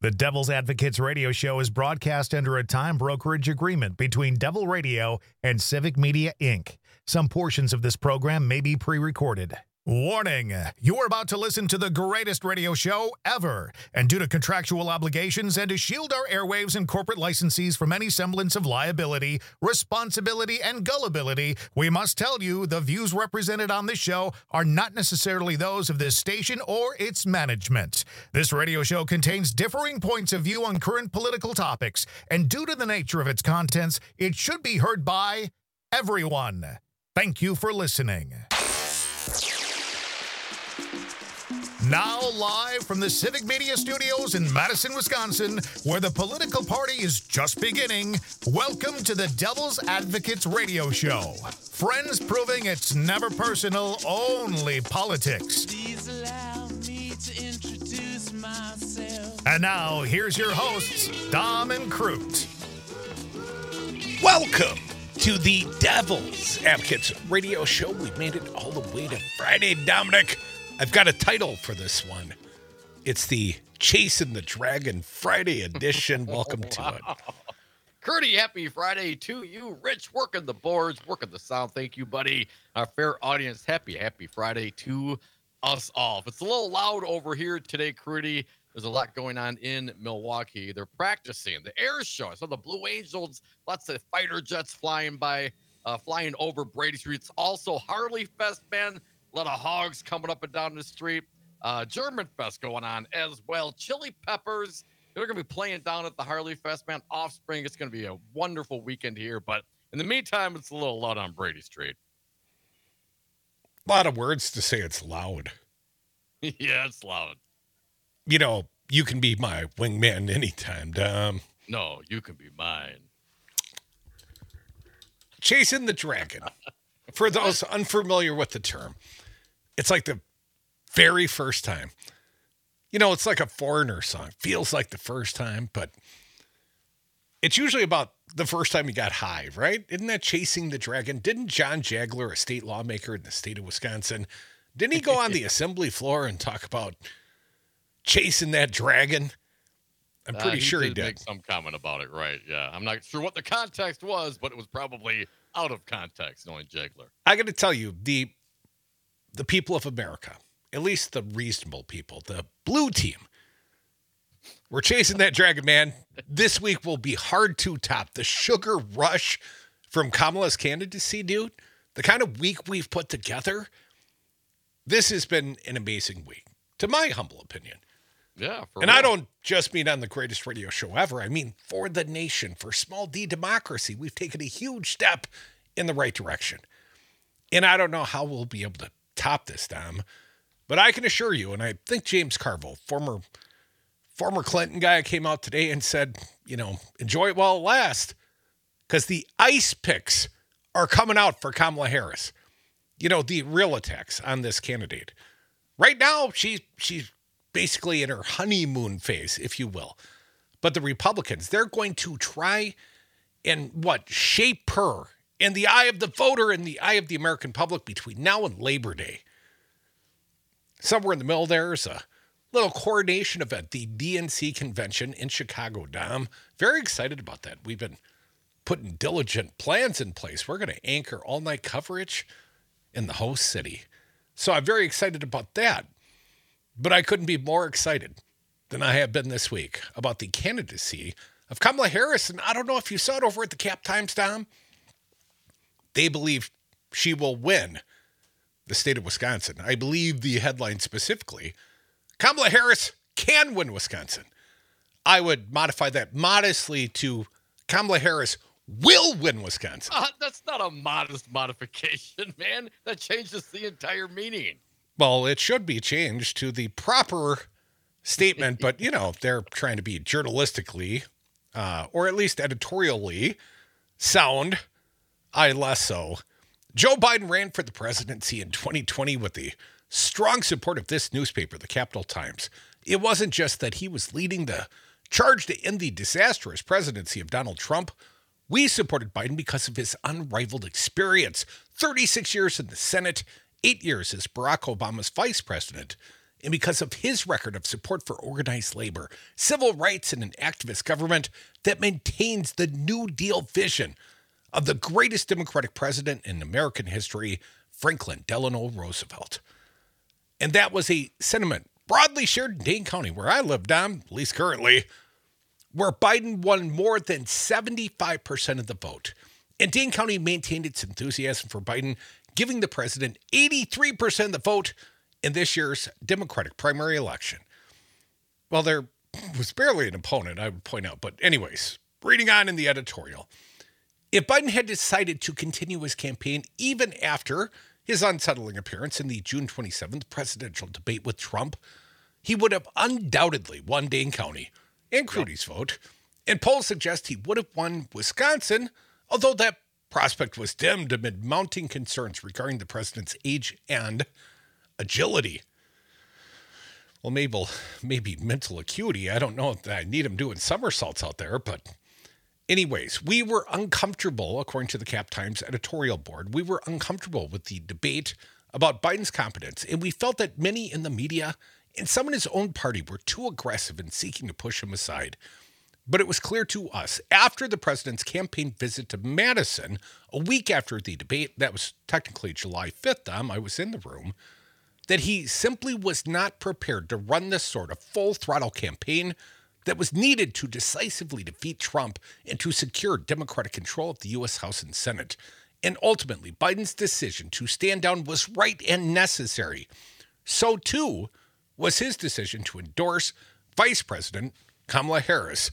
The Devil's Advocates radio show is broadcast under a time brokerage agreement between Devil Radio and Civic Media, Inc. Some portions of this program may be pre-recorded. Warning, you are about to listen to the greatest radio show ever. And due to contractual obligations and to shield our airwaves and corporate licensees from any semblance of liability, responsibility, and gullibility, we must tell you the views represented on this show are not necessarily those of this station or its management. This radio show contains differing points of view on current political topics, and due to the nature of its contents, it should be heard by everyone. Thank you for listening. Now live from the Civic Media Studios in Madison, Wisconsin, where the political party is just beginning, welcome to the Devil's Advocates radio show. Friends proving it's never personal, only politics. Please allow me to introduce myself. And now, here's your hosts, Dom and Crute. Welcome to the Devil's Advocates radio show. We've made it all the way to Friday, Dominic. I've got a title for this one. It's the Chasing the Dragon Friday edition. Welcome to it. Curdy, happy Friday to you. Rich, working the boards, working the sound. Thank you, buddy. Our fair audience, happy Friday to us all. If it's a little loud over here today, Curdy, there's a lot going on in Milwaukee. They're practicing the air show. I saw the Blue Angels, lots of fighter jets flying over Brady Street. It's also Harley Fest, man. A lot of hogs coming up and down the street. German Fest going on as well. Chili Peppers. They're going to be playing down at the Harley Fest, man. Offspring. It's going to be a wonderful weekend here. But in the meantime, it's a little loud on Brady Street. A lot of words to say it's loud. Yeah, it's loud. You know, you can be my wingman anytime, Dom. No, you can be mine. Chasing the Dragon. For those unfamiliar with the term, it's like the very first time. You know, it's like a Foreigner song. Feels like the first time, but it's usually about the first time you got high, right? Isn't that Chasing the Dragon? Didn't John Jagler, a state lawmaker in the state of Wisconsin, didn't he go on the assembly floor and talk about chasing that dragon? I'm pretty sure he did. Make some comment about it, right? Yeah, I'm not sure what the context was, but it was probably out of context, knowing Jagler. I got to tell you, the people of America, at least the reasonable people, the blue team, we're chasing that dragon, man. This week will be hard to top. The sugar rush from Kamala's candidacy, dude, the kind of week we've put together, this has been an amazing week, to my humble opinion. Yeah. And real. I don't just mean on the greatest radio show ever. I mean for the nation, for small d democracy. We've taken a huge step in the right direction. And I don't know how we'll be able to top this, Dom. But I can assure you, and I think James Carville, former Clinton guy, came out today and said, you know, enjoy it while it lasts. Because the ice picks are coming out for Kamala Harris. You know, the real attacks on this candidate. Right now, she's basically in her honeymoon phase, if you will. But the Republicans, they're going to try and shape her in the eye of the voter, in the eye of the American public between now and Labor Day. Somewhere in the middle there's a little coordination event, the DNC convention in Chicago, Dom. Very excited about that. We've been putting diligent plans in place. We're going to anchor all-night coverage in the host city. So I'm very excited about that. But I couldn't be more excited than I have been this week about the candidacy of Kamala Harris. And I don't know if you saw it over at the Cap Times, Dom. They believe she will win the state of Wisconsin. I believe the headline specifically, Kamala Harris can win Wisconsin. I would modify that modestly to Kamala Harris will win Wisconsin. That's not a modest modification, man. That changes the entire meaning. Well, it should be changed to the proper statement, but, you know, they're trying to be journalistically, or at least editorially sound, I less so. Joe Biden ran for the presidency in 2020 with the strong support of this newspaper, the Capital Times. It wasn't just that he was leading the charge to end the disastrous presidency of Donald Trump. We supported Biden because of his unrivaled experience, 36 years in the Senate, 8 years as Barack Obama's vice president, and because of his record of support for organized labor, civil rights, and an activist government that maintains the New Deal vision of the greatest Democratic president in American history, Franklin Delano Roosevelt. And that was a sentiment broadly shared in Dane County, where I live down, at least currently, where Biden won more than 75% of the vote. And Dane County maintained its enthusiasm for Biden, giving the president 83% of the vote in this year's Democratic primary election. Well, there was barely an opponent, I would point out. But anyways, reading on in the editorial. If Biden had decided to continue his campaign even after his unsettling appearance in the June 27th presidential debate with Trump, he would have undoubtedly won Dane County and Crudy's vote. And polls suggest he would have won Wisconsin, although that prospect was dimmed amid mounting concerns regarding the president's age and agility. Well, maybe mental acuity. I don't know if I need him doing somersaults out there, but anyways, we were uncomfortable, according to the Cap Times editorial board, we were uncomfortable with the debate about Biden's competence, and we felt that many in the media and some in his own party were too aggressive in seeking to push him aside. But it was clear to us after the president's campaign visit to Madison, a week after the debate, that was technically July 5th, I was in the room, that he simply was not prepared to run this sort of full-throttle campaign that was needed to decisively defeat Trump and to secure Democratic control of the U.S. House and Senate. And ultimately, Biden's decision to stand down was right and necessary. So, too, was his decision to endorse Vice President Kamala Harris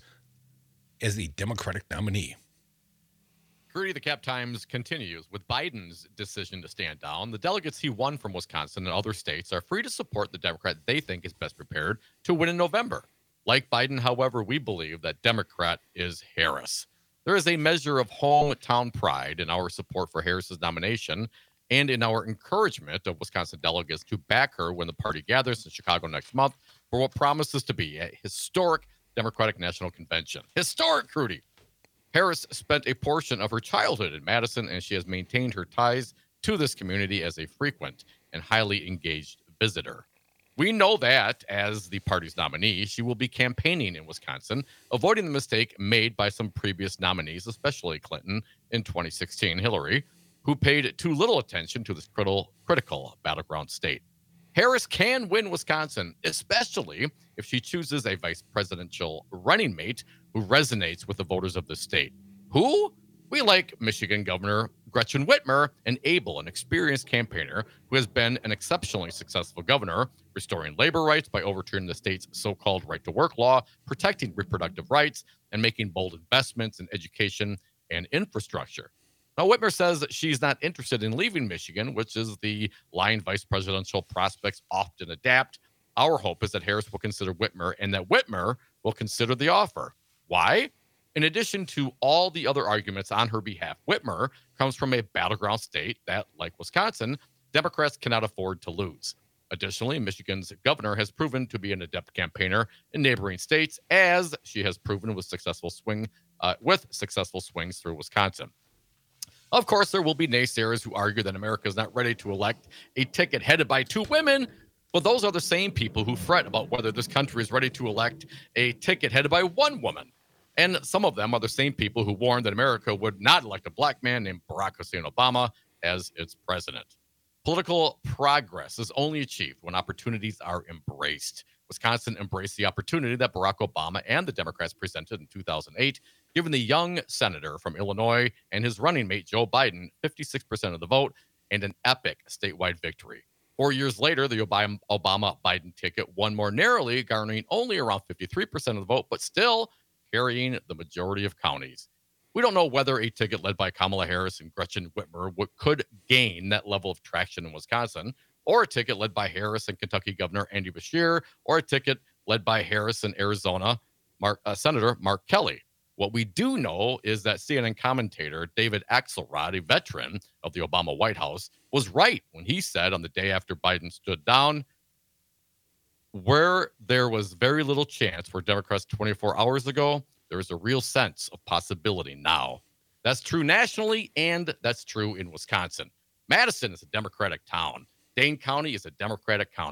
as the Democratic nominee. Crudy, the Cap Times continues. With Biden's decision to stand down, the delegates he won from Wisconsin and other states are free to support the Democrat they think is best prepared to win in November. Like Biden, however, we believe that Democrat is Harris. There is a measure of hometown pride in our support for Harris's nomination and in our encouragement of Wisconsin delegates to back her when the party gathers in Chicago next month for what promises to be a historic Democratic National Convention. Historic, Crudy. Harris spent a portion of her childhood in Madison, and she has maintained her ties to this community as a frequent and highly engaged visitor. We know that as the party's nominee, she will be campaigning in Wisconsin, avoiding the mistake made by some previous nominees, especially Clinton in 2016, Hillary, who paid too little attention to this critical battleground state. Harris can win Wisconsin, especially if she chooses a vice presidential running mate who resonates with the voters of the state. Who? We like Michigan Governor Gretchen Whitmer, an able and experienced campaigner who has been an exceptionally successful governor, restoring labor rights by overturning the state's so-called right-to-work law, protecting reproductive rights, and making bold investments in education and infrastructure. Now, Whitmer says that she's not interested in leaving Michigan, which is the line vice presidential prospects often adapt. Our hope is that Harris will consider Whitmer and that Whitmer will consider the offer. Why? In addition to all the other arguments on her behalf, Whitmer comes from a battleground state that, like Wisconsin, Democrats cannot afford to lose. Additionally, Michigan's governor has proven to be an adept campaigner in neighboring states, as she has proven with successful swings through Wisconsin. Of course, there will be naysayers who argue that America is not ready to elect a ticket headed by two women, but those are the same people who fret about whether this country is ready to elect a ticket headed by one woman. And some of them are the same people who warned that America would not elect a black man named Barack Hussein Obama as its president. Political progress is only achieved when opportunities are embraced. Wisconsin embraced the opportunity that Barack Obama and the Democrats presented in 2008, giving the young senator from Illinois and his running mate Joe Biden 56% of the vote and an epic statewide victory. 4 years later, the Obama-Biden ticket won more narrowly, garnering only around 53% of the vote, but still carrying the majority of counties. We don't know whether a ticket led by Kamala Harris and Gretchen Whitmer could gain that level of traction in Wisconsin, or a ticket led by Harris and Kentucky Governor Andy Beshear, or a ticket led by Harris and Arizona Senator Mark Kelly. What we do know is that CNN commentator David Axelrod, a veteran of the Obama White House, was right when he said on the day after Biden stood down, where there was very little chance for Democrats 24 hours ago, there is a real sense of possibility now. That's true nationally, and that's true in Wisconsin. Madison is a Democratic town. Dane County is a Democratic county.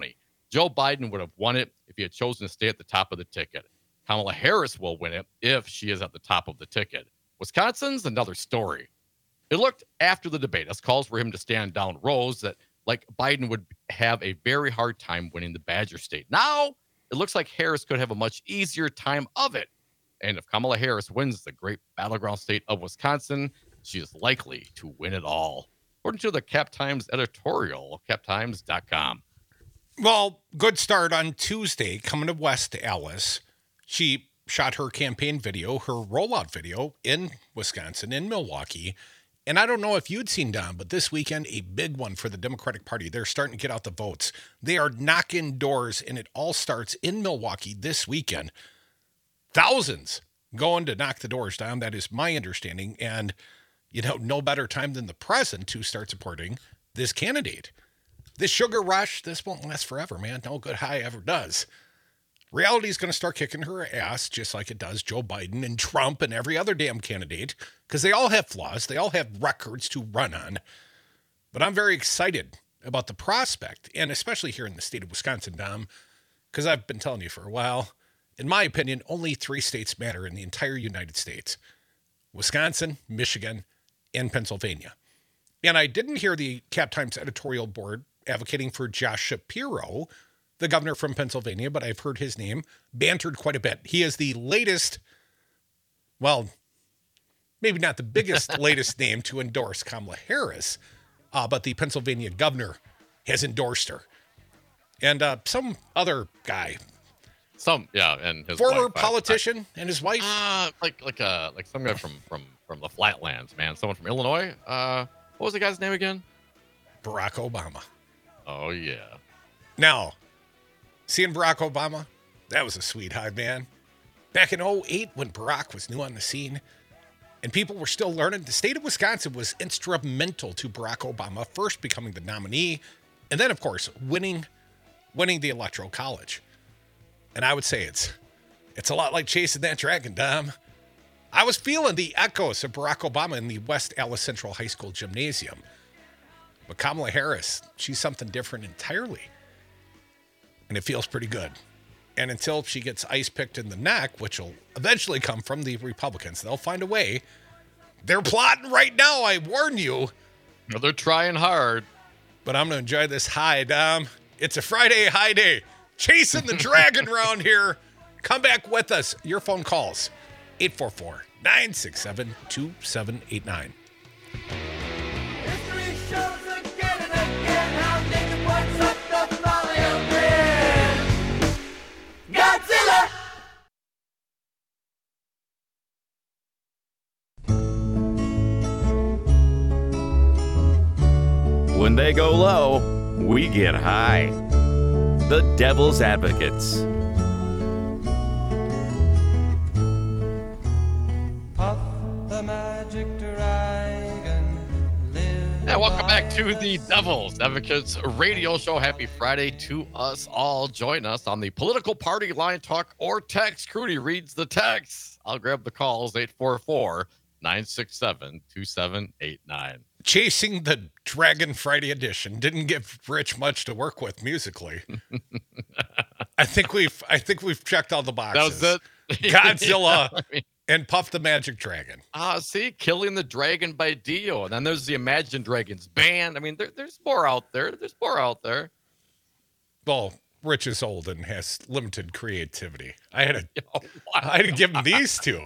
Joe Biden would have won it if he had chosen to stay at the top of the ticket. Kamala Harris will win it if she is at the top of the ticket. Wisconsin's another story. It looked after the debate as calls for him to stand down rose that like Biden would have a very hard time winning the Badger State. Now it looks like Harris could have a much easier time of it. And if Kamala Harris wins the great battleground state of Wisconsin, she is likely to win it all. According to the Cap Times editorial, captimes.com. Well, good start on Tuesday coming to West Allis. She shot her campaign video, her rollout video in Wisconsin, in Milwaukee. And I don't know if you'd seen, Don, but this weekend, a big one for the Democratic Party. They're starting to get out the votes. They are knocking doors, and it all starts in Milwaukee this weekend. Thousands going to knock the doors down. That is my understanding. And, you know, no better time than the present to start supporting this candidate. This sugar rush, this won't last forever, man. No good high ever does. Reality is going to start kicking her ass just like it does Joe Biden and Trump and every other damn candidate, because they all have flaws. They all have records to run on. But I'm very excited about the prospect, and especially here in the state of Wisconsin, Dom, because I've been telling you for a while, in my opinion, only 3 states matter in the entire United States: Wisconsin, Michigan, and Pennsylvania. And I didn't hear the Cap Times editorial board advocating for Josh Shapiro, the governor from Pennsylvania, but I've heard his name bantered quite a bit. He is the latest, well, maybe not the biggest latest name to endorse Kamala Harris, but the Pennsylvania governor has endorsed her. And some other guy, and his former wife, politician and his wife, like some guy from the Flatlands, man. Someone from Illinois. What was the guy's name again? Barack Obama. Oh yeah. Now, seeing Barack Obama, that was a sweet high, man. Back in 2008, when Barack was new on the scene and people were still learning, the state of Wisconsin was instrumental to Barack Obama first becoming the nominee and then, of course, winning the Electoral College. And I would say it's a lot like chasing that dragon, Dom. I was feeling the echoes of Barack Obama in the West Allis Central High School gymnasium. But Kamala Harris, she's something different entirely. And it feels pretty good. And until she gets ice picked in the neck, which will eventually come from the Republicans, they'll find a way. They're plotting right now, I warn you. No, they're trying hard. But I'm going to enjoy this high, Dom. It's a Friday high day. Chasing the dragon around here. Come back with us. Your phone calls. 844-967-2789. History shows again and again how nature puts up the volume grin. Godzilla! When they go low, we get high. The Devil's Advocates. Yeah, welcome back to the Devil's Advocates radio show. Happy Friday to us all. Join us on the political party line, talk or text. Crudy reads the text. I'll grab the calls, 844-967-2789. Chasing the Dragon Friday edition didn't give Rich much to work with musically. I think we've checked all the boxes. That was it. Godzilla and Puff the Magic Dragon. See, Killing the Dragon by Dio. And then there's the Imagine Dragons band. I mean, there's more out there. Well, Rich is old and has limited creativity. I had to give him these two.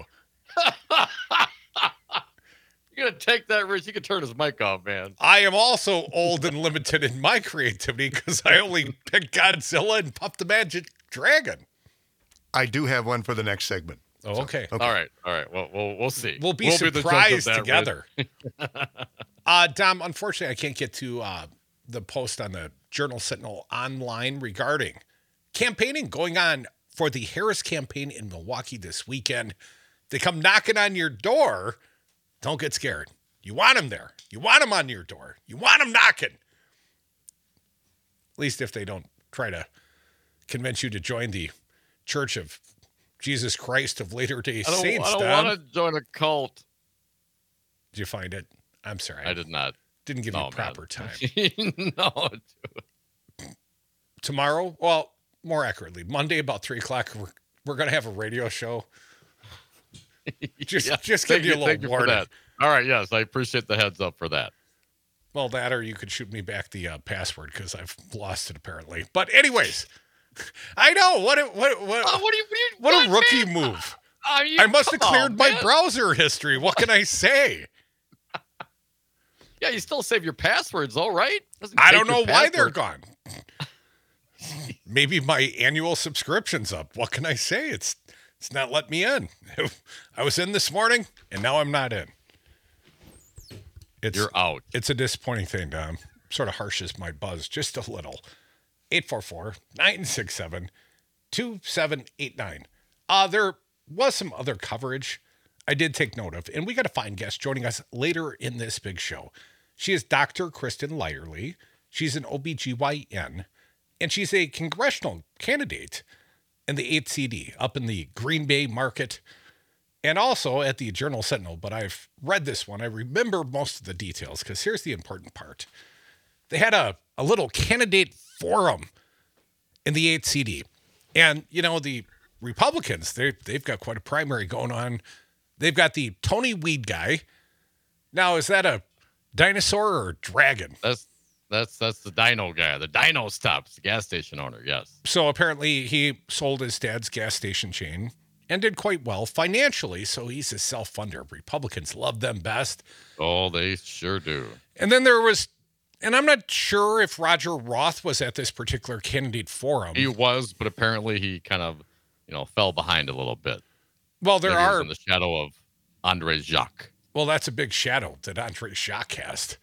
You're going to take that, Rich. You can turn his mic off, man. I am also old and limited in my creativity because I only picked Godzilla and Puff the Magic Dragon. I do have one for the next segment. Oh, okay. All right. Well, we'll see. We'll be the judge of surprised that, together. Dom, unfortunately, I can't get to the post on the Journal Sentinel online regarding campaigning going on for the Harris campaign in Milwaukee this weekend. They come knocking on your door. Don't get scared. You want them there. You want them on your door. You want them knocking. At least if they don't try to convince you to join the Church of Jesus Christ of Latter-day Saints. I don't want to join a cult. Did you find it? I'm sorry. I did not. Didn't give you proper time. No. tomorrow, well, more accurately, Monday about 3 o'clock, we're going to have a radio show. Just give you a little for warning. that. All right, yes, I appreciate the heads up for that. Well, that or you could shoot me back the password because I've lost it apparently. But anyways, I know what a rookie move. I must have cleared my browser history. What can I say? Yeah, you still save your passwords, though, right? I don't know why they're gone. Maybe my annual subscription's up. What can I say? It's not letting me in. I was in this morning, and now I'm not in. You're out. It's a disappointing thing, Dom. Sort of harshes my buzz just a little. 844-967-2789. There was some other coverage I did take note of, and we got a fine guest joining us later in this big show. She is Dr. Kristen Lyerly. She's an OBGYN, and she's a congressional candidate in the 8th CD up in the Green Bay market and also at the Journal Sentinel. But I've read this one. I remember most of the details because here's the important part. They had a little candidate forum in the 8th CD. And, you know, the Republicans, they've got quite a primary going on. They've got the Tony Weed guy. Now, is that a dinosaur or a dragon? That's the Dino guy, the Dino Stops, the gas station owner. Yes. So apparently he sold his dad's gas station chain and did quite well financially. So he's a self-funder. Republicans love them best. Oh, they sure do. And then there was, and I'm not sure if Roger Roth was at this particular candidate forum. He was, but apparently he kind of, fell behind a little bit. Well, Maybe he was in the shadow of Andre Jacques. Well, that's a big shadow that Andre Jacques cast.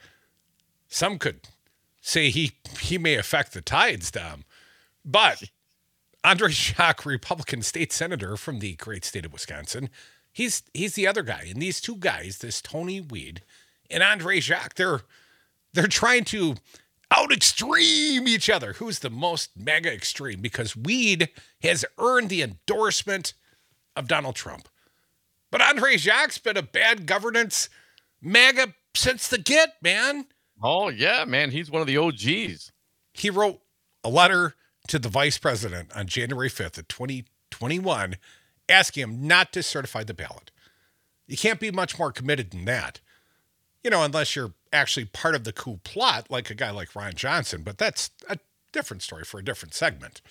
Some could say he may affect the tides, Dom. But Andre Jacques, Republican state senator from the great state of Wisconsin, he's the other guy. And these two guys, this Tony Weed and Andre Jacques, they're trying to out extreme each other. Who's the most mega extreme? Because Weed has earned the endorsement of Donald Trump. But Andre Jacques been a bad governance MAGA since the get, man. Oh, yeah, man. He's one of the OGs. He wrote a letter to the vice president on January 5th of 2021 asking him not to certify the ballot. You can't be much more committed than that. Unless you're actually part of the coup plot, like a guy like Ron Johnson, but that's a different story for a different segment.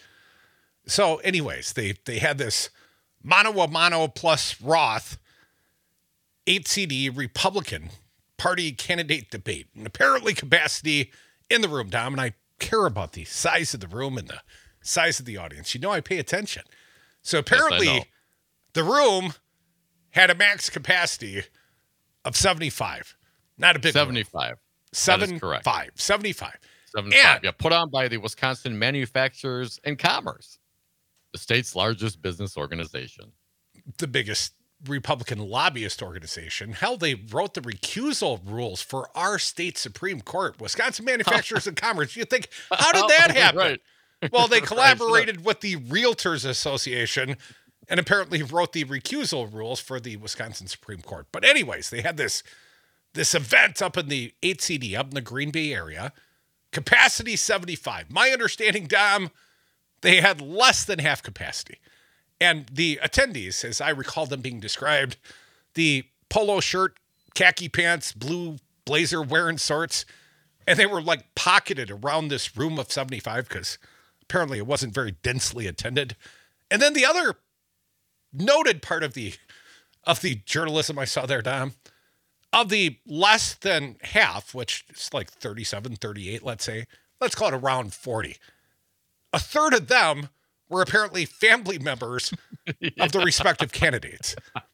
So anyways, they had this mano a mano plus Roth 8th CD Republican Party candidate debate, and apparently capacity in the room, Dom, and I care about the size of the room and the size of the audience. I pay attention. So apparently the room had a max capacity of 75. Not a big 75. 75. 75. 75. Yeah, put on by the Wisconsin Manufacturers and Commerce, the state's largest business organization. The biggest Republican lobbyist organization. Hell, they wrote the recusal rules for our state Supreme Court, Wisconsin Manufacturers and Commerce. You think, how did that happen? Right. Well, they collaborated with the Realtors Association and apparently wrote the recusal rules for the Wisconsin Supreme Court. But anyways, they had this event up in the 8th CD, up in the Green Bay area. Capacity 75. My understanding, Dom, they had less than half capacity. And the attendees, as I recall them being described, the polo shirt, khaki pants, blue blazer wearing sorts, and they were like pocketed around this room of 75 because apparently it wasn't very densely attended. And then the other noted part of the journalism I saw there, Dom, of the less than half, which is like 37, 38, let's say, let's call it around 40. A third of them were apparently family members of the respective candidates.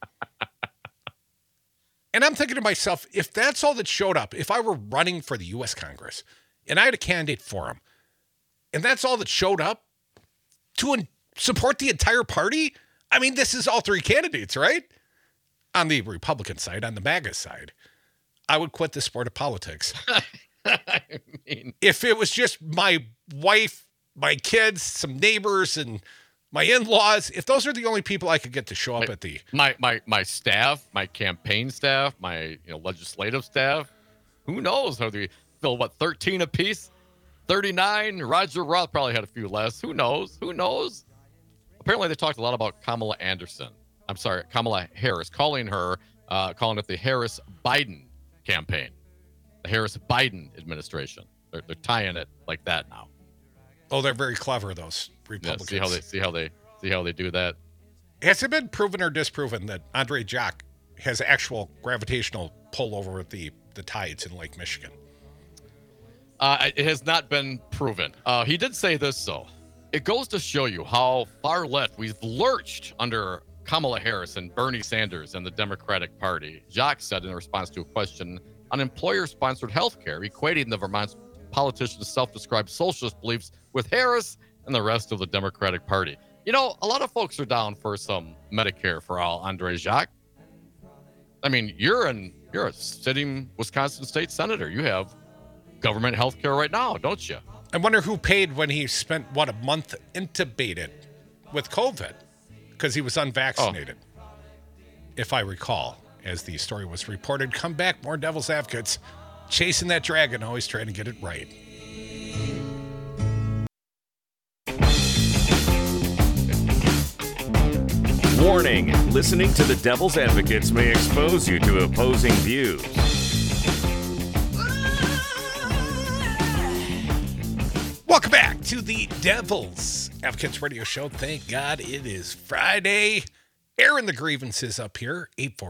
And I'm thinking to myself, if that's all that showed up, if I were running for the U.S. Congress and I had a candidate forum, and that's all that showed up to support the entire party, I mean, this is all three candidates, right? On the Republican side, on the MAGA side, I would quit the sport of politics. I mean, if it was just my wife, my kids, some neighbors, and my in-laws, if those are the only people I could get to show up at the... My staff, my campaign staff, my legislative staff, who knows how they fill, 13 apiece? 39. Roger Roth probably had a few less. Who knows? Who knows? Apparently, they talked a lot about Kamala Harris, calling it the Harris-Biden campaign, the Harris-Biden administration. They're tying it like that now. Oh, they're very clever, those Yeah, Republicans. see how they do that. Has it been proven or disproven that Andre Jacques has actual gravitational pull over the tides in Lake Michigan? It has not been proven. He did say this, though. It goes to show you how far left we've lurched under Kamala Harris and Bernie Sanders and the Democratic Party. Jacques said in response to a question on employer-sponsored health care, equating the Vermont politician's self-described socialist beliefs with Harris and the rest of the Democratic Party. You know, a lot of folks are down for some Medicare for all, Andre Jacques. I mean, you're a sitting Wisconsin state senator. You have government health care right now, don't you? I wonder who paid when he spent, a month intubated with COVID because he was unvaccinated. If I recall, as the story was reported. Come back, more Devil's Advocates. Chasing that dragon, always trying to get it right. Warning, listening to the Devil's Advocates may expose you to opposing views. Welcome back to the Devil's Advocates Radio Show. Thank God it is Friday. Airing the grievances up here,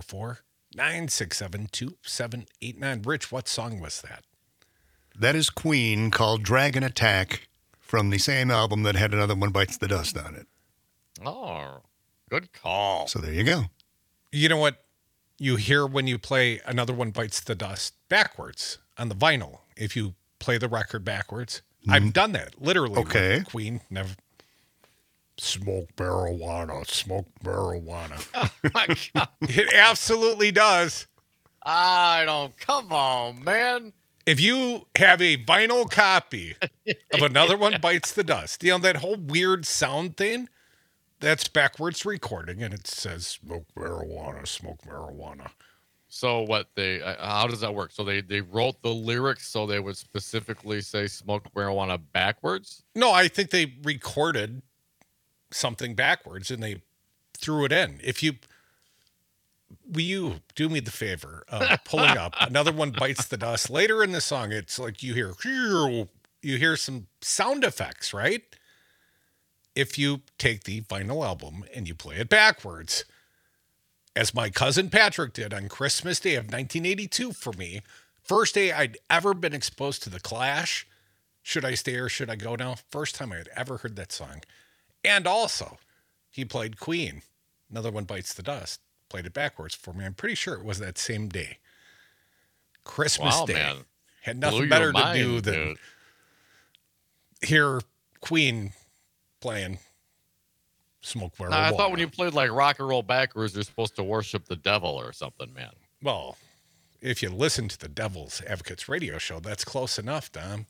844-967-2789. Rich, what song was that? That is Queen, called Dragon Attack, from the same album that had Another One Bites the Dust on it. Oh, good call. So there you go. You know what you hear when you play Another One Bites the Dust backwards on the vinyl, if you play the record backwards? I've done that, literally. Okay. With Queen, never. Smoke marijuana. Oh my God. It absolutely does. Come on, man. If you have a vinyl copy of Another One Bites the Dust, you know, that whole weird sound thing, that's backwards recording, and it says smoke marijuana. So what how does that work? So they wrote the lyrics so they would specifically say smoke marijuana backwards? No, I think they recorded something backwards and they threw it in. Will you do me the favor of pulling up Another One Bites the Dust? Later in the song, it's like you hear some sound effects, right? If you take the vinyl album and you play it backwards, as my cousin Patrick did on Christmas Day of 1982 for me, first day I'd ever been exposed to The Clash, Should I Stay or Should I Go Now? First time I had ever heard that song. And also, he played Queen, Another One Bites the Dust. Played it backwards for me. I'm pretty sure it was that same day. Christmas Day. Man. Had Blew nothing your better to mind, do than dude. hear Queen playing Smoke Marijuana. I thought when you played like rock and roll backwards, you're supposed to worship the devil or something, man. Well, if you listen to the Devil's Advocates radio show, that's close enough, Dom.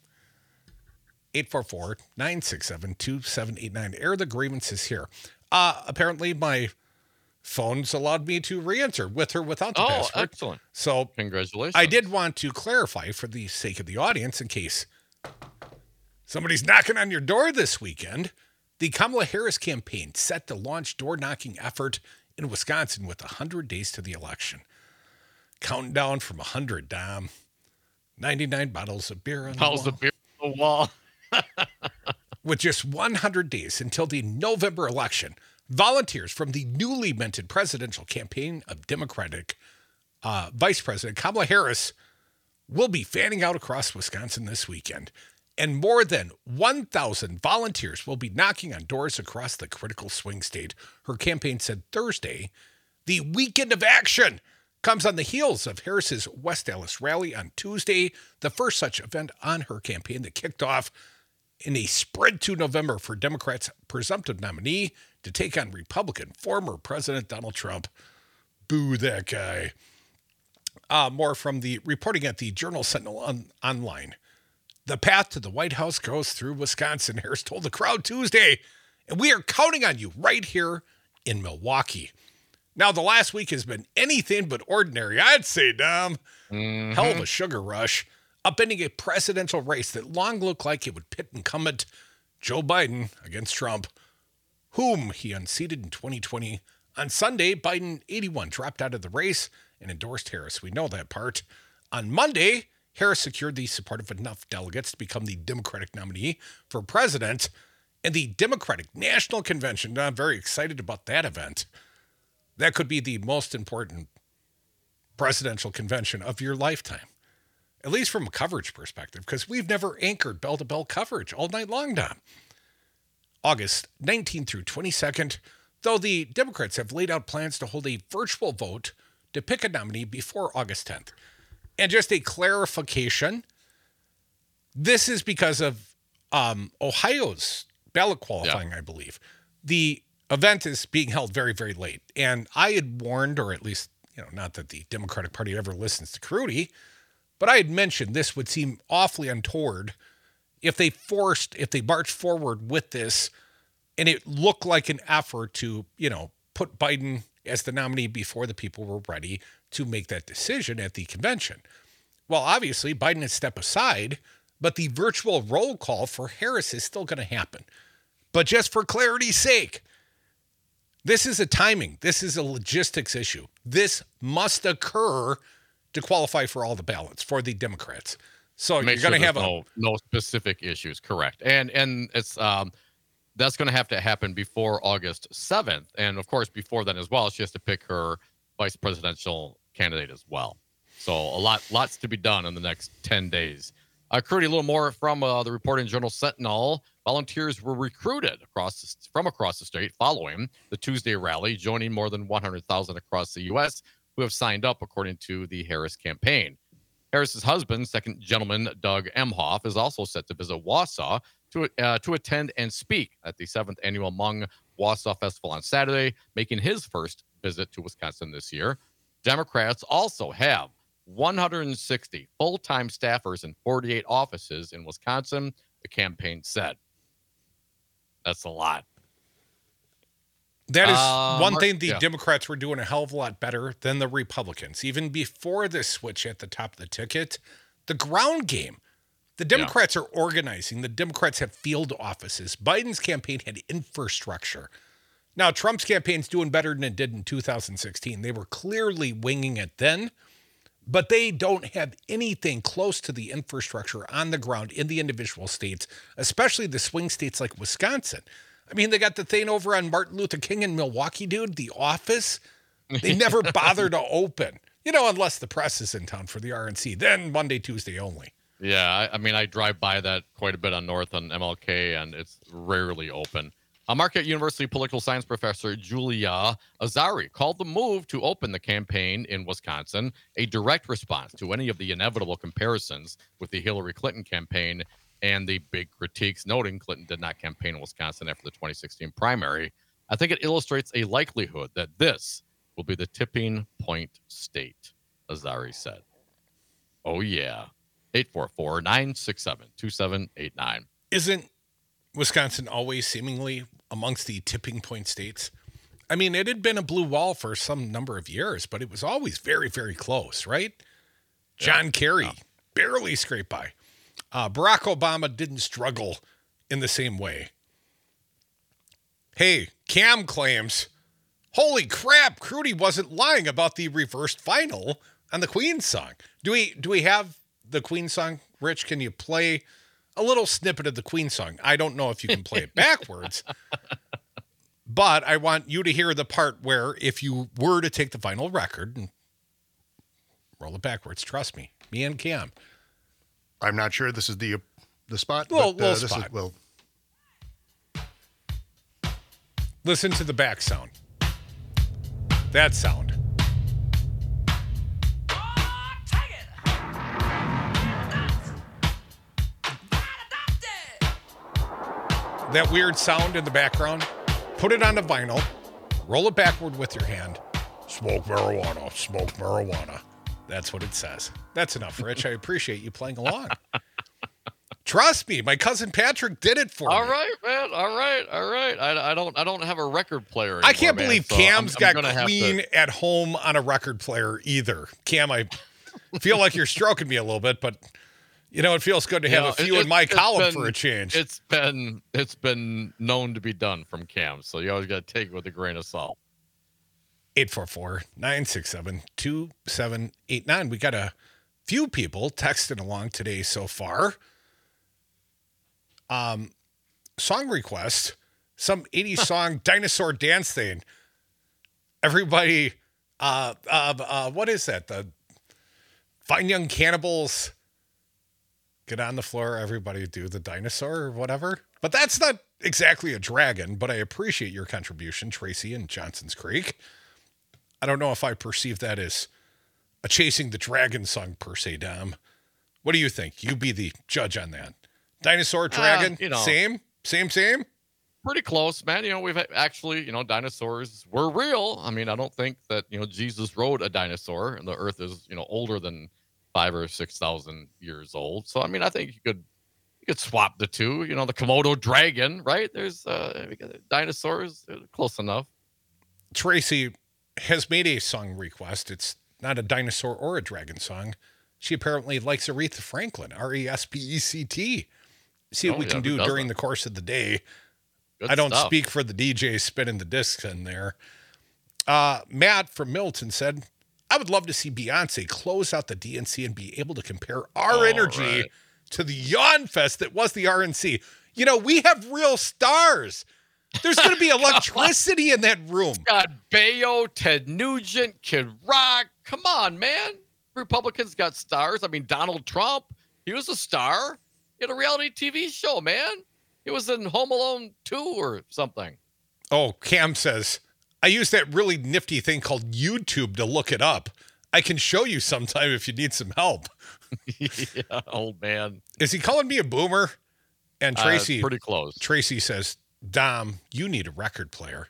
844-967-2789. Air the grievances here. Apparently, my phone's allowed me to re-enter with or without the password. Excellent. So Congratulations. I did want to clarify for the sake of the audience, in case somebody's knocking on your door this weekend. The Kamala Harris campaign set to launch door-knocking effort in Wisconsin with 100 days to the election. Counting down from 100, Dom. 99 bottles of beer on the How's wall. the beer on the wall? With just 100 days until the November election, volunteers from the newly minted presidential campaign of Democratic Vice President Kamala Harris will be fanning out across Wisconsin this weekend. And more than 1,000 volunteers will be knocking on doors across the critical swing state. Her campaign said Thursday, the weekend of action comes on the heels of Harris's West Dallas rally on Tuesday, the first such event on her campaign that kicked off in a spread to November for Democrats' presumptive nominee to take on Republican former President Donald Trump. Boo that guy. More from the reporting at the Journal Sentinel online. The path to the White House goes through Wisconsin, Harris told the crowd Tuesday, and we are counting on you right here in Milwaukee. Now, the last week has been anything but ordinary, I'd say, Dom. Hell of a sugar rush. upending a presidential race that long looked like it would pit incumbent Joe Biden against Trump, whom he unseated in 2020. On Sunday, Biden, 81, dropped out of the race and endorsed Harris. We know that part. On Monday, Harris secured the support of enough delegates to become the Democratic nominee for president. And the Democratic National Convention, I'm very excited about that event. That could be the most important presidential convention of your lifetime, at least from a coverage perspective, because we've never anchored bell-to-bell coverage all night long, Don. August 19th through 22nd, though the Democrats have laid out plans to hold a virtual vote to pick a nominee before August 10th. And just a clarification, this is because of Ohio's ballot qualifying, I believe. The event is being held very, very late. And I had warned, or at least, not that the Democratic Party ever listens to Crudy, but I had mentioned this would seem awfully untoward if they marched forward with this and it looked like an effort to, put Biden as the nominee before the people were ready to make that decision at the convention. Well, obviously, Biden has stepped aside, but the virtual roll call for Harris is still going to happen. But just for clarity's sake, this is a timing. This is a logistics issue. This must occur to qualify for all the ballots for the Democrats. So Make you're going sure to have no specific issues, correct? And it's that's going to have to happen before August 7th, and of course before then as well, she has to pick her vice presidential candidate as well. So lots to be done in the next 10 days. Crudy, a little more from the Reporting Journal Sentinel. Volunteers were recruited from across the state following the Tuesday rally, joining more than 100,000 across the U.S. who have signed up, according to the Harris campaign. Harris's husband, second gentleman Doug Emhoff, is also set to visit Wausau to attend and speak at the 7th annual Hmong Wausau Festival on Saturday, making his first visit to Wisconsin this year. Democrats also have 160 full-time staffers in 48 offices in Wisconsin, the campaign said. That's a lot. That is one thing the Democrats were doing a hell of a lot better than the Republicans. Even before this switch at the top of the ticket, the ground game. The Democrats are organizing. The Democrats have field offices. Biden's campaign had infrastructure. Now, Trump's campaign's doing better than it did in 2016. They were clearly winging it then, but they don't have anything close to the infrastructure on the ground in the individual states, especially the swing states like Wisconsin. I mean, they got the thing over on Martin Luther King in Milwaukee, dude, the office. They never bother to open, unless the press is in town for the RNC. Then Monday, Tuesday only. Yeah, I mean, I drive by that quite a bit on North on MLK, and it's rarely open. Marquette University political science professor Julia Azari called the move to open the campaign in Wisconsin a direct response to any of the inevitable comparisons with the Hillary Clinton campaign and the big critiques, noting Clinton did not campaign in Wisconsin after the 2016 primary. I think it illustrates a likelihood that this will be the tipping point state, Azari said. Oh, yeah. 844-967-2789. Isn't Wisconsin always seemingly amongst the tipping point states? I mean, it had been a blue wall for some number of years, but it was always very, very close, right? John Kerry barely scraped by. Barack Obama didn't struggle in the same way. Hey, Cam claims, holy crap, Crudy wasn't lying about the reversed final on the Queen song. Do we have the Queen song? Rich, can you play a little snippet of the Queen song? I don't know if you can play it backwards, but I want you to hear the part where if you were to take the vinyl record and roll it backwards, trust me and Cam. I'm not sure this is the spot. Little this spot. Is, Listen to the back sound. That sound. That weird sound in the background, put it on the vinyl, roll it backward with your hand. Smoke marijuana, smoke marijuana. That's what it says. That's enough, Rich. I appreciate you playing along. Trust me, my cousin Patrick did it for me. All right, man. All right. I don't have a record player anymore, I can't believe Cam's got gonna Queen at home on a record player either. Cam, I feel like you're stroking me a little bit, but You know, it feels good to have a few in my column for a change. It's been known to be done from Cam, so you always got to take it with a grain of salt. 844-967-2789. We got a few people texting along today so far. Song request, some 80s song dinosaur dance thing. Everybody, what is that? The Fine Young Cannibals, get on the floor, everybody do the dinosaur or whatever. But that's not exactly a dragon, but I appreciate your contribution, Tracy and Johnson's Creek. I don't know if I perceive that as a Chasing the Dragon song per se, Dom. What do you think? You be the judge on that. Dinosaur, dragon, same? Pretty close, man. You know, we've actually, dinosaurs were real. I mean, I don't think that, Jesus rode a dinosaur and the earth is, older than 5,000 or 6,000 years old. So, I mean, I think you could swap the two, the Komodo dragon, right? There's dinosaurs, close enough. Tracy has made a song request. It's not a dinosaur or a dragon song. She apparently likes Aretha Franklin, R-E-S-P-E-C-T. See what we can do during the course of the day. Good I don't stuff. speak for the DJ spinning the discs in there. Matt from Milton said, I would love to see Beyonce close out the DNC and be able to compare our energy to the yawn fest that was the RNC. We have real stars. There's going to be electricity in that room. Got Bayo, Ted Nugent, Kid Rock. Come on, man. Republicans got stars. I mean, Donald Trump, he was a star. He had a reality TV show, man. He was in Home Alone 2 or something. Oh, Cam says, I use that really nifty thing called YouTube to look it up. I can show you sometime if you need some help. Yeah, old man. Is he calling me a boomer? And Tracy, pretty close. Tracy says, Dom, you need a record player.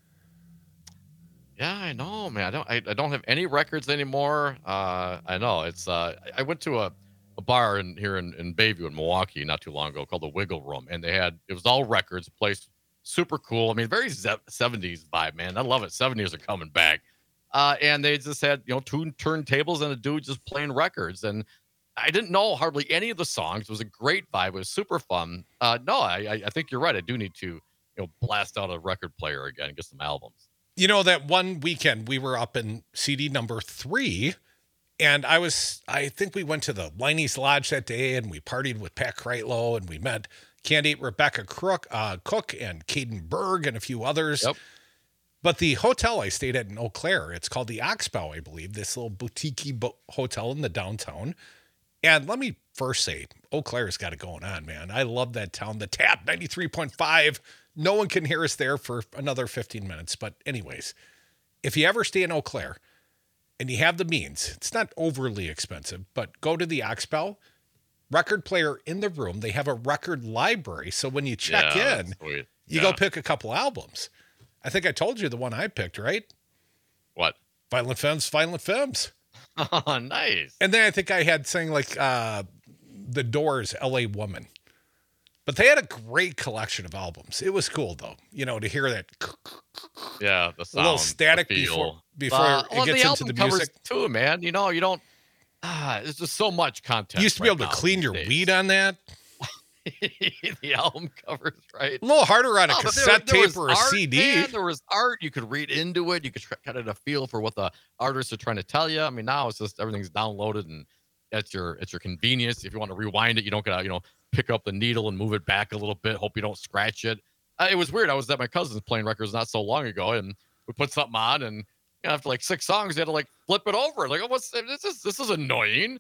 Yeah, I know, man. I don't have any records anymore. I know it's. I went to a bar here in Bayview in Milwaukee not too long ago called the Wiggle Room, and it was all records. Place super cool. I mean, very 70s vibe, man. I love it. 70s are coming back. And they just had two turntables and a dude just playing records, and I didn't know hardly any of the songs. It was a great vibe. It was super fun. No, I think you're right. I do need to blast out a record player again and get some albums. That one weekend we were up in CD number 3, and I think we went to the Liney's Lodge that day, and we partied with Pat Kreitlow, and we met candidate Rebecca Cook and Caden Berg and a few others. Yep. But the hotel I stayed at in Eau Claire, it's called the Oxbow, I believe, this little boutique hotel in the downtown. And let me first say, Eau Claire's got it going on, man. I love that town. The Tap, 93.5. No one can hear us there for another 15 minutes. But anyways, if you ever stay in Eau Claire and you have the means, it's not overly expensive, but go to the Oxbow. Record player in the room. They have a record library. So when you check in, you go pick a couple albums. I think I told you the one I picked, right? What? Violent Femmes. Oh, nice. And then I think I had something like The Doors, L.A. Woman. But they had a great collection of albums. It was cool, though, to hear that. Yeah, the sound, a little static before it gets into the music. Too, man. You don't. There's just so much content. You used to be able to clean your weed on that. The album covers, right? A little harder on a cassette tape or a CD. Man, there was art. You could read into it. You could kind of get a feel for what the artists are trying to tell you. I mean, now it's just everything's downloaded and at your convenience. If you want to rewind it, you don't gotta pick up the needle and move it back a little bit. Hope you don't scratch it. It was weird. I was at my cousin's playing records not so long ago, and we put something on, and after like 6 songs, you had to flip it over. Like, what's this is annoying.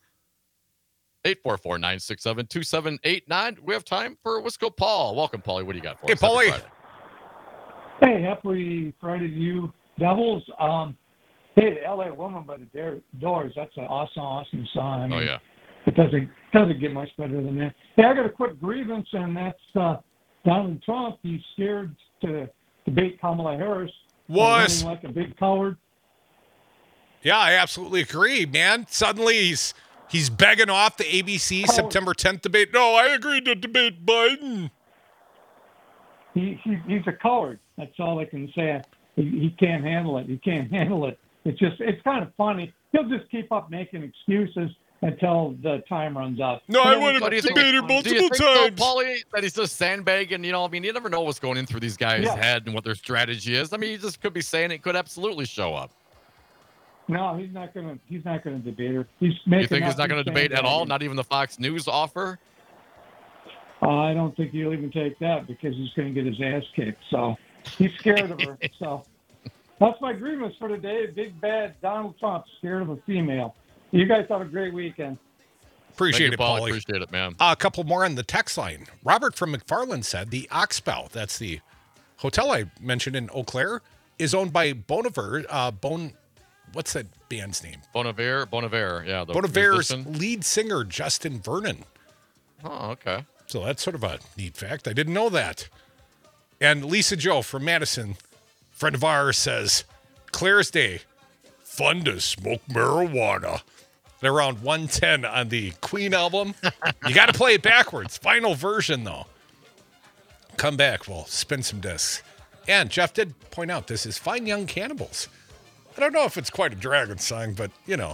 844-967-2789. We have time for Wisco Paul. Welcome, Paulie. What do you got for us? Hey, Paulie. Hey, happy Friday to you, Devils. Hey, the L.A. Woman by the Doors. That's an awesome song. I mean, Oh, yeah. It doesn't get much better than that. Hey, I got a quick grievance, and that's Donald Trump. He's scared to debate Kamala Harris. Was. Like a big coward. Yeah, I absolutely agree, man. Suddenly he's begging off the ABC September 10th debate. No, I agreed to debate Biden. He's a coward. That's all I can say. He can't handle it. He can't handle it. It's kind of funny. He'll just keep up making excuses. until the time runs out. No, I want What do to you think? debate it Do you multiple think, though, times. Paulie, that he's just sandbagging? You know, I mean, you never know what's going in through these guys' Yeah. head and what their strategy is. I mean, he just could be saying it could absolutely show up. No, he's not gonna debate her. He's making. You think he's not going to debate at all? sandbagging. Not even the Fox News offer? I don't think he'll even take that because he's going to get his ass kicked. So he's scared of her. So that's my grievance for today. Big bad Donald Trump scared of a female. You guys have a great weekend. Appreciate Thank it, you, Paul. Paulie. Appreciate it, man. A couple more on the text line. Robert from McFarland said the Oxbow, that's the hotel I mentioned in Eau Claire, is owned by Bonaver. What's that band's name? Bonaventure, yeah. The Bonavere's musician. lead singer, Justin Vernon. Oh, okay. So that's sort of a neat fact. I didn't know that. And Lisa Joe from Madison, friend of ours, says, Claire's Day, fun to smoke marijuana. At around 110 on the Queen album. You got to play it backwards. Final version, though. Come back. We'll spin some discs. And Jeff did point out this is Fine Young Cannibals. I don't know if it's quite a Dragon song, but, you know.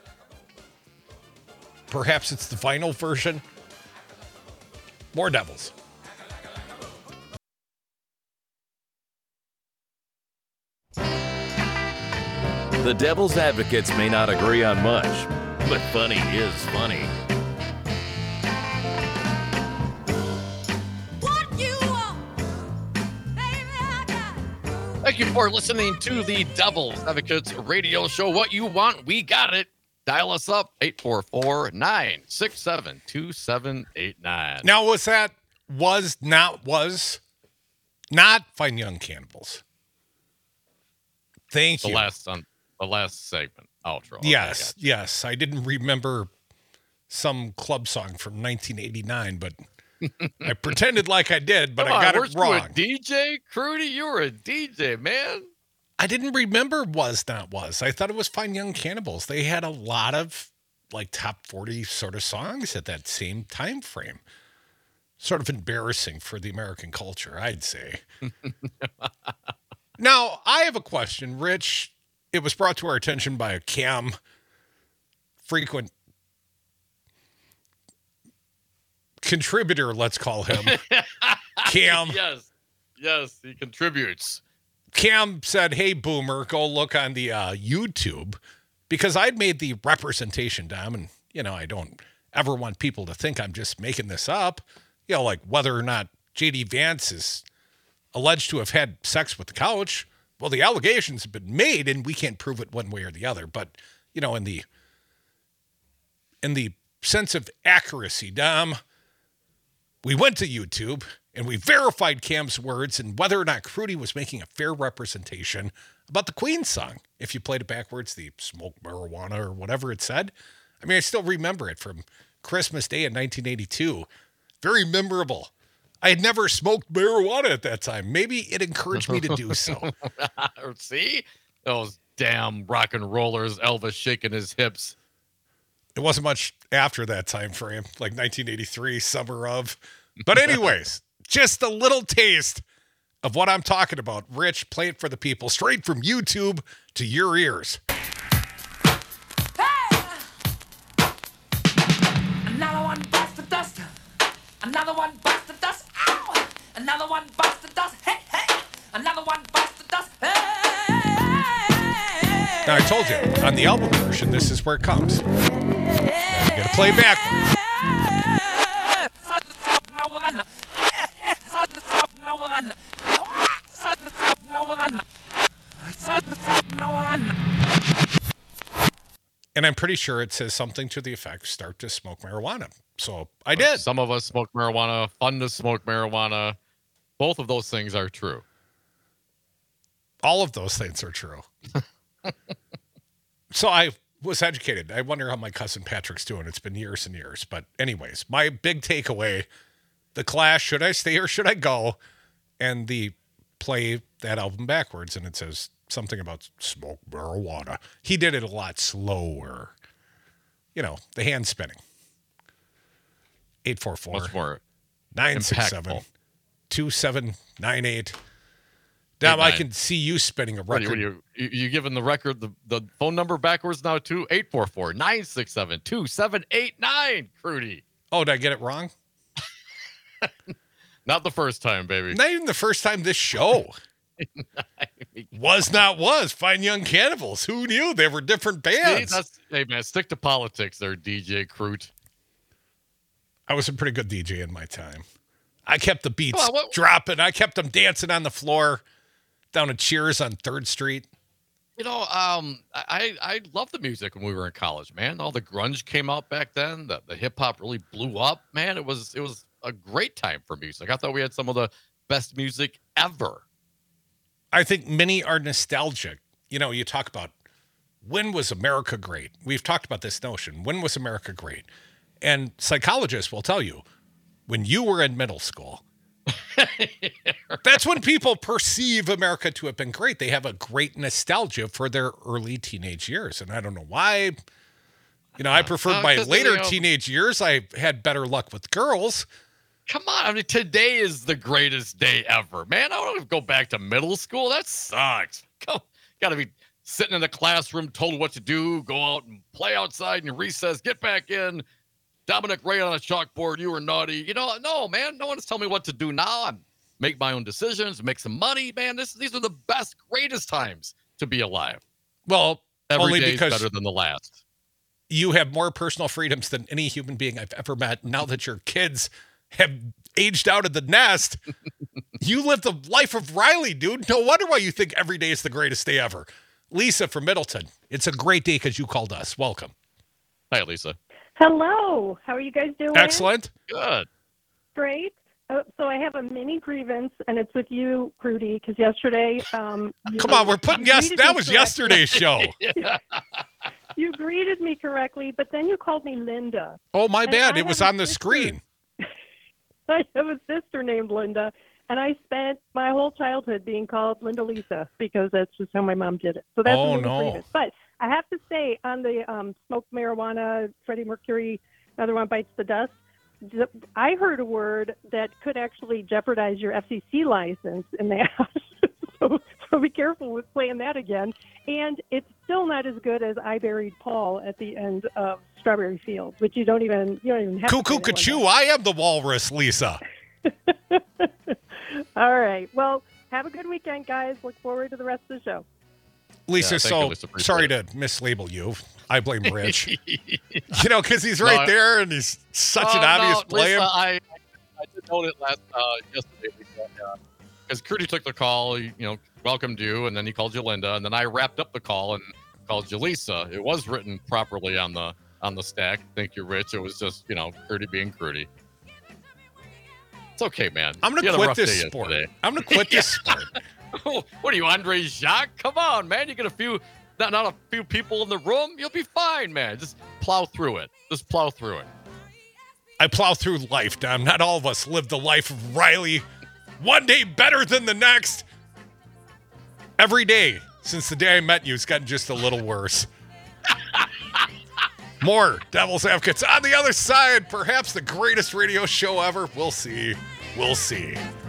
Perhaps it's the vinyl version. More Devils. The Devil's Advocates may not agree on much, but funny is funny. What you want, baby, I got. Thank you for listening to the Devil's Advocates radio show. What you want, we got it. Dial us up, 844-967-2789. Now, was not Fine Young Cannibals. Thank The you. last segment, outro. Okay, Yes, gotcha. yes. I didn't remember some club song from 1989, but I pretended like I did, but Come I on, got weren't it wrong. you a DJ, Crudy? You were a DJ, man. I didn't remember was not was. I thought it was Fine Young Cannibals. They had a lot of like top 40 sort of songs at that same time frame. Sort of embarrassing for the American culture, I'd say. Now, I have a question, Rich. It was brought to our attention by a Cam, frequent contributor, let's call him. Cam. Yes, he contributes. Cam said, hey, Boomer, go look on the YouTube, because I'd made the representation, Dom, and, you know, I don't ever want people to think I'm just making this up, you know, like whether or not J.D. Vance is alleged to have had sex with the couch. Well, the allegations have been made, and we can't prove it one way or the other, but, you know, in the sense of accuracy, Dom, we went to YouTube, and we verified Cam's words and whether or not Crudy was making a fair representation about the Queen song. If you played it backwards, the smoke marijuana or whatever it said. I mean, I still remember it from Christmas Day in 1982. Very memorable. I had never smoked marijuana at that time. Maybe it encouraged me to do so. See? Those damn rock and rollers, Elvis shaking his hips. It wasn't much after that time frame, like 1983, summer of. But anyways, just a little taste of what I'm talking about. Rich, play it for the people, straight from YouTube to your ears. Another one busts the dust. Another one busts the dust. Ow! Another one busts the dust. Hey, hey! Another one busts the dust. Hey! Now, I told you, on the album version, this is where it comes. You gotta play backwards. And I'm pretty sure it says something to the effect, start to smoke marijuana. So I did. Some of us smoke marijuana, fun to smoke marijuana. Both of those things are true. All of those things are true. So I was educated. I wonder how my cousin Patrick's doing. It's been years and years. But anyways, my big takeaway, the Clash, should I stay or should I go? And the play that album backwards, and it says something about smoke marijuana. He did it a lot slower. You know, the hand spinning. 844 Much more 967 impactful. 2798. Now I can see you spinning a record. You giving the record the phone number backwards now too? 844-967-2789, Crudy. Oh, did I get it wrong? Not the first time, baby. Not even the first time this show. Was. Fine Young Cannibals. Who knew they were different bands? Hey, man, stick to politics there, DJ Crute. I was a pretty good DJ in my time. I kept the beats dropping. I kept them dancing on the floor down at Cheers on 3rd Street. I loved the music when we were in college, man. All the grunge came out back then. The hip hop really blew up, man. It was a great time for music. I thought we had some of the best music ever. I think many are nostalgic. You talk about when was America great? We've talked about this notion. When was America great? And psychologists will tell you when you were in middle school. That's when people perceive America to have been great. They have a great nostalgia for their early teenage years. And I don't know why. I preferred my later teenage years. I had better luck with girls. Come on. I mean, today is the greatest day ever, man. I don't want to go back to middle school. That sucks. Got to be sitting in the classroom, told what to do, go out and play outside in your recess, get back in. Dominic Ray on a chalkboard, you were naughty. No, man. No one's telling me what to do now. I make my own decisions, make some money, man. These are the best, greatest times to be alive. Well, every only day because better than the last. You have more personal freedoms than any human being I've ever met. Now that your kids have aged out of the nest, you live the life of Riley, dude. No wonder why you think every day is the greatest day ever. Lisa from Middleton, it's a great day because you called us. Welcome. Hi, Lisa. Hello. How are you guys doing? Excellent. Good. Great. So I have a mini grievance, and it's with you, Crudy, because yesterday... Come on, we're putting that was yesterday's show. You greeted me correctly, but then you called me Linda. Oh, my bad. It was on the screen. I have a sister named Linda, and I spent my whole childhood being called Linda Lisa because that's just how my mom did it. So that's a mini grievance. But I have to say, on the smoked marijuana, Freddie Mercury, another one bites the dust, I heard a word that could actually jeopardize your FCC license in that. so be careful with playing that again. And it's still not as good as I Buried Paul at the end of Strawberry Fields, which you don't even have. Cuckoo, cachoo, I am the walrus, Lisa. All right. Well, have a good weekend, guys. Look forward to the rest of the show. Lisa, sorry to mislabel you. I blame Rich. Because he's right there and he's such an obvious blame. Lisa, I did note it yesterday, because Crudy took the call, welcomed you, and then he called you Linda, and then I wrapped up the call and called you Lisa. It was written properly on the stack. Thank you, Rich. It was just, Crudy being Crudy. It's okay, man. I'm going to quit this sport. I'm going to quit this sport. What are you, Andre Jacques? Come on, man. You get not a few people in the room. You'll be fine, man. Just plow through it. I plow through life, Dom. Not all of us live the life of Riley. One day better than the next. Every day since the day I met you, it's gotten just a little worse. More Devil's Advocates on the other side. Perhaps the greatest radio show ever. We'll see.